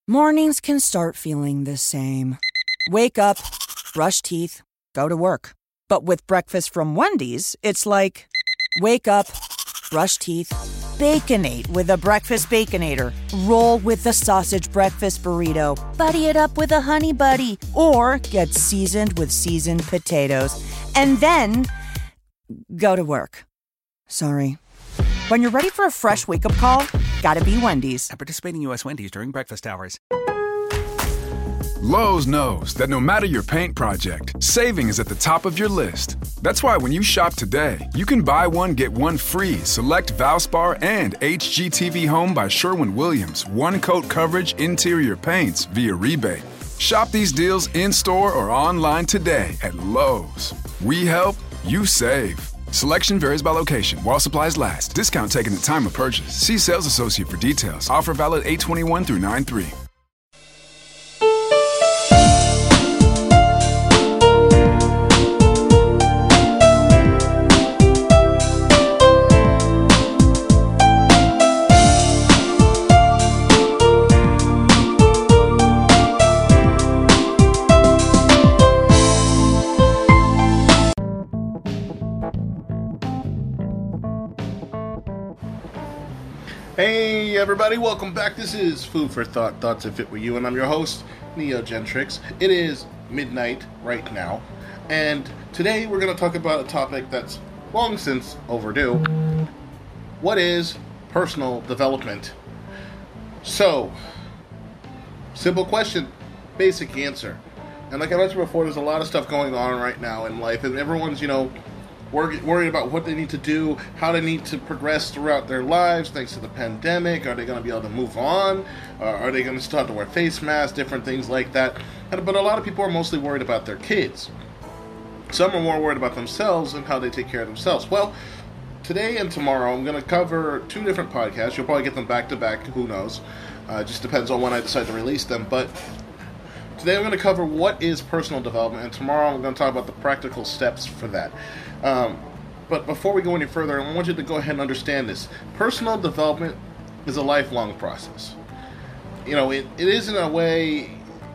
Mornings can start feeling the same. Wake up, brush teeth, go to work. But with breakfast from Wendy's, it's like, wake up, brush teeth, Baconate with a breakfast Baconator. Roll with the sausage breakfast burrito. Buddy it up with a Honey Buddy. Or get seasoned with seasoned potatoes. And then go to work. Sorry. When you're ready for a fresh wake-up call, gotta be Wendy's. At participating U.S. Wendy's during breakfast hours. Lowe's knows that no matter your paint project, saving is at the top of your list. That's why when you shop today, you can buy one, get one free select Valspar and HGTV Home by Sherwin-Williams one-coat coverage interior paints via rebate. Shop these deals in-store or online today at Lowe's. We help, you save. Selection varies by location. While supplies last. Discount taken at time of purchase. See sales associate for details. Offer valid 8/21 through 9/3. Hey everybody, welcome back. This is Food for Thought, Thoughts That Fit With You, and I'm your host, Neo Gentrix. It is midnight right now, and today we're going to talk about a topic that's long since overdue. What is personal development? So, simple question, basic answer. And like I mentioned before, there's a lot of stuff going on right now in life, and everyone's, worried about what they need to do, how they need to progress throughout their lives thanks to the pandemic. Are they going to be able to move on? Are they going to start to wear face masks, different things like that? But a lot of people are mostly worried about their kids. Some are more worried about themselves and how they take care of themselves. Well, today and tomorrow I'm going to cover two different podcasts. You'll probably get them back to back, who knows. It just depends on when I decide to release them. But today I'm going to cover what is personal development, and tomorrow I'm going to talk about the practical steps for that. But before we go any further, I want you to go ahead and understand this. Personal development is a lifelong process. It is in a way,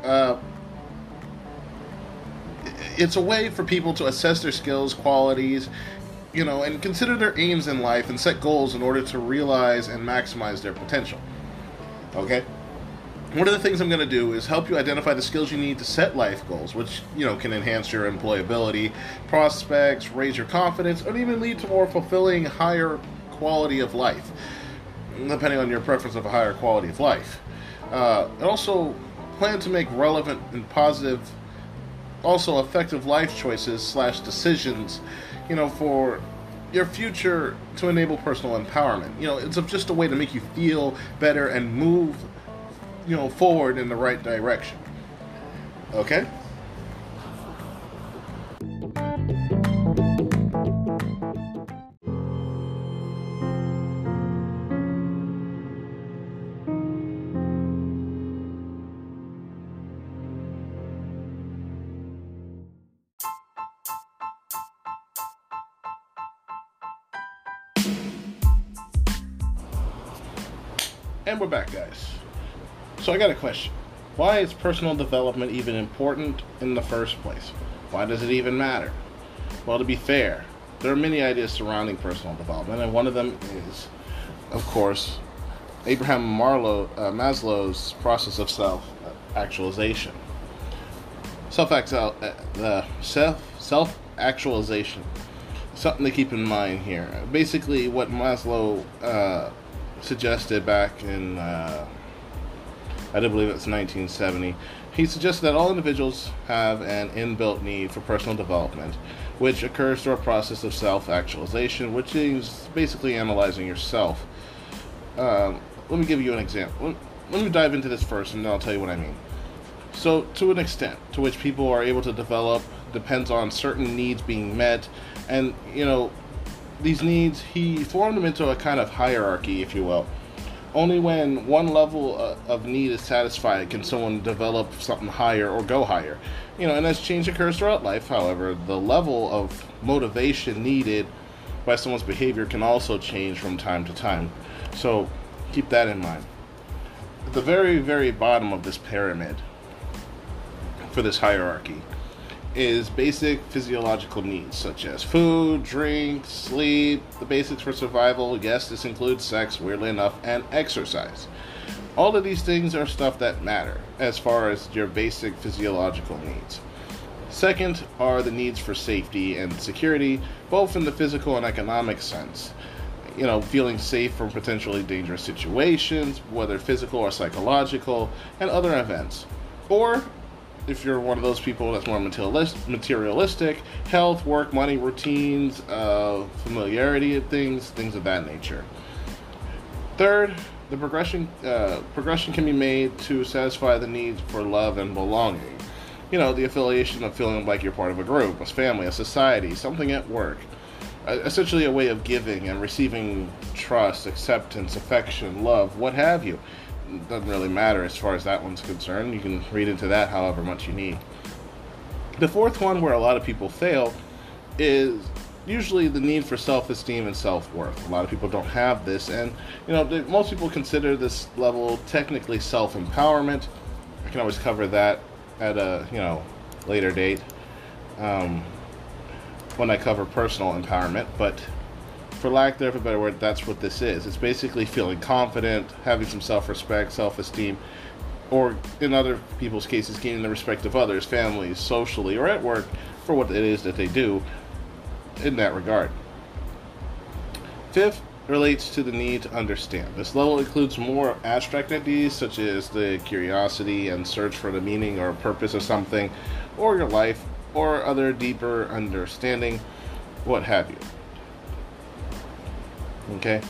it's a way for people to assess their skills, qualities, and consider their aims in life and set goals in order to realize and maximize their potential. Okay? One of the things I'm going to do is help you identify the skills you need to set life goals, which, can enhance your employability, prospects, raise your confidence, and even lead to more fulfilling, higher quality of life, depending on your preference of a higher quality of life. And also plan to make relevant and positive, also effective life choices / decisions, for your future to enable personal empowerment. It's just a way to make you feel better and move forward in the right direction. Okay? And we're back, guys. So I got a question. Why is personal development even important in the first place? Why does it even matter? Well, to be fair, there are many ideas surrounding personal development, and one of them is, of course, Abraham Maslow's process of self-actualization. Self-actualization. Something to keep in mind here. Basically, what Maslow suggested back in I do believe it's 1970. He suggested that all individuals have an inbuilt need for personal development, which occurs through a process of self-actualization, which is basically analyzing yourself. Let me give you an example. Let me dive into this first, and then I'll tell you what I mean. So, to an extent to which people are able to develop depends on certain needs being met, and, these needs, he formed them into a kind of hierarchy, if you will. Only when one level of need is satisfied can someone develop something higher or go higher. And as change occurs throughout life, however, the level of motivation needed by someone's behavior can also change from time to time. So keep that in mind. at the very, very bottom of this pyramid, for this hierarchy, is basic physiological needs such as food, drink, sleep, the basics for survival. Yes, this includes sex, weirdly enough, and exercise. All of these things are stuff that matter as far as your basic physiological needs. Second are the needs for safety and security, both in the physical and economic sense. Feeling safe from potentially dangerous situations, whether physical or psychological, and other events. Or, if you're one of those people that's more materialistic, health, work, money, routines, familiarity of things of that nature. Third, the progression can be made to satisfy the needs for love and belonging. The affiliation of feeling like you're part of a group, a family, a society, something at work. Essentially a way of giving and receiving trust, acceptance, affection, love, what have you. It doesn't really matter as far as that one's concerned. You can read into that however much you need. The fourth one, where a lot of people fail, is usually the need for self-esteem and self-worth. A lot of people don't have this, and most people consider this level technically self-empowerment. I can always cover that at a later date when I cover personal empowerment, but for lack of a better word, that's what this is. It's basically feeling confident, having some self-respect, self-esteem, or in other people's cases, gaining the respect of others, families, socially, or at work for what it is that they do in that regard. Fifth relates to the need to understand. This level includes more abstract ideas such as the curiosity and search for the meaning or purpose of something, or your life, or other deeper understanding, what have you. Okay?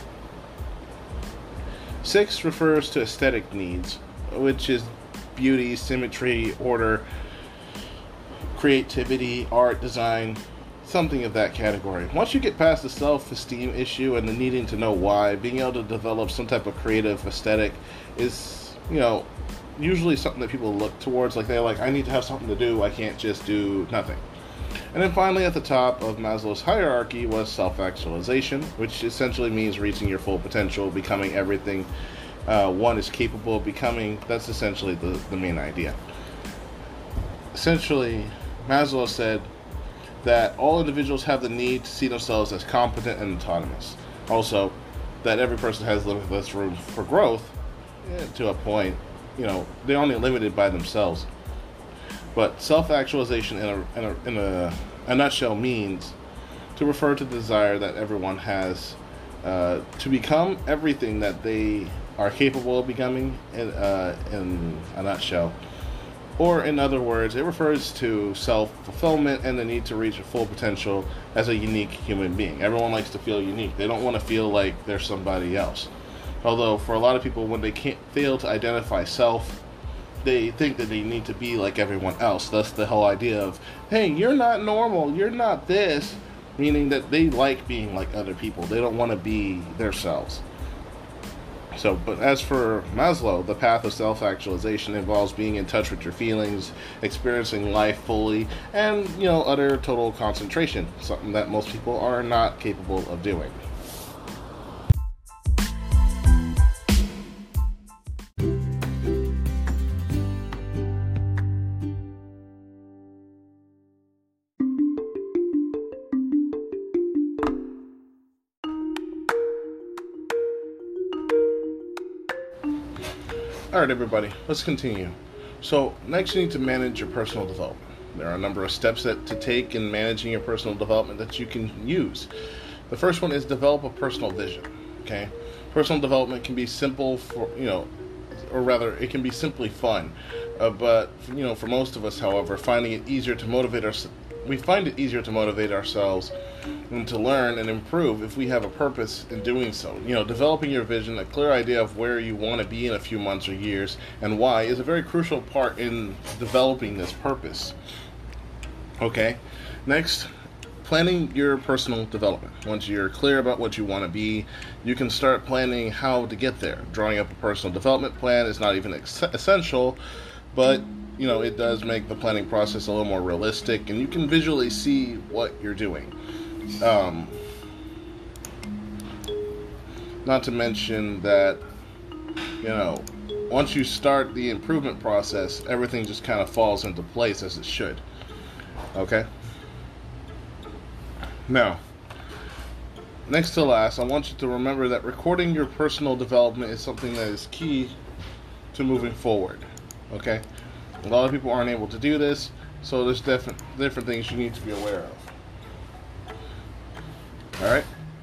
6 refers to aesthetic needs, which is beauty, symmetry, order, creativity, art, design, something of that category. Once you get past the self-esteem issue and the needing to know why, being able to develop some type of creative aesthetic is, usually something that people look towards. They're like, I need to have something to do. I can't just do nothing. And then finally, at the top of Maslow's hierarchy was self-actualization, which essentially means reaching your full potential, becoming everything one is capable of becoming. That's essentially the main idea. Essentially, Maslow said that all individuals have the need to see themselves as competent and autonomous. Also, that every person has limitless room for growth to a point. They're only limited by themselves. But self-actualization in a nutshell means to refer to the desire that everyone has to become everything that they are capable of becoming in a nutshell. Or in other words, it refers to self-fulfillment and the need to reach a full potential as a unique human being. Everyone likes to feel unique. They don't want to feel like they're somebody else. Although for a lot of people, when they can't fail to identify self, they think that they need to be like everyone else. Thus the whole idea of, hey, you're not normal, you're not this, meaning that they like being like other people. They don't want to be themselves. But as for Maslow, the path of self-actualization involves being in touch with your feelings, experiencing life fully, and, utter total concentration, something that most people are not capable of doing. Alright everybody, let's continue. So next you need to manage your personal development. There are a number of steps to take in managing your personal development that you can use. The first one is develop a personal vision. Okay? Personal development can be simple or rather it can be simply fun. But for most of us, however, we find it easier to motivate ourselves and to learn and improve if we have a purpose in doing so. Developing your vision, a clear idea of where you want to be in a few months or years and why is a very crucial part in developing this purpose. Okay, next, planning your personal development. Once you're clear about what you want to be, you can start planning how to get there. Drawing up a personal development plan is not even essential, but it does make the planning process a little more realistic, and you can visually see what you're doing. Not to mention that, once you start the improvement process, everything just kind of falls into place as it should. Okay? Now, next to last, I want you to remember that recording your personal development is something that is key to moving forward. Okay? A lot of people aren't able to do this, so there's different things you need to be aware of. Alright?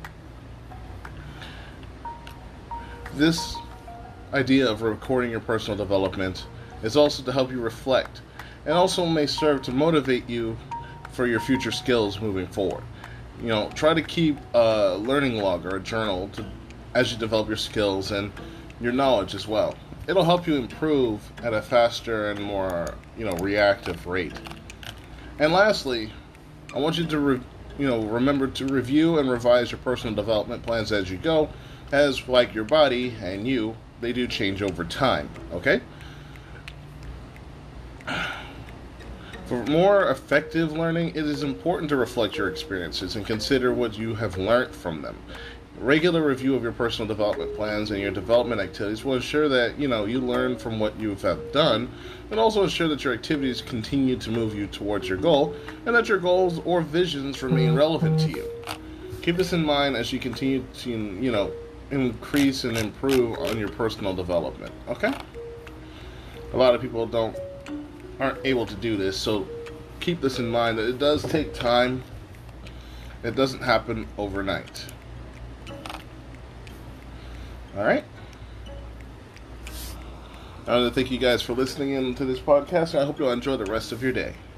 This idea of recording your personal development is also to help you reflect, and also may serve to motivate you for your future skills moving forward. You know, try to keep a learning log or a journal as you develop your skills and your knowledge as well. It'll help you improve at a faster and more, reactive rate. And lastly, I want you to remember to review and revise your personal development plans as you go, as like your body and you, they do change over time, okay? For more effective learning, it is important to reflect your experiences and consider what you have learned from them. Regular review of your personal development plans and your development activities will ensure that, you learn from what you have done, and also ensure that your activities continue to move you towards your goal, and that your goals or visions remain relevant to you. Keep this in mind as you continue to, increase and improve on your personal development, okay? A lot of people aren't able to do this, so keep this in mind that it does take time. It doesn't happen overnight. Alright? I want to thank you guys for listening in to this podcast, and I hope you'll enjoy the rest of your day.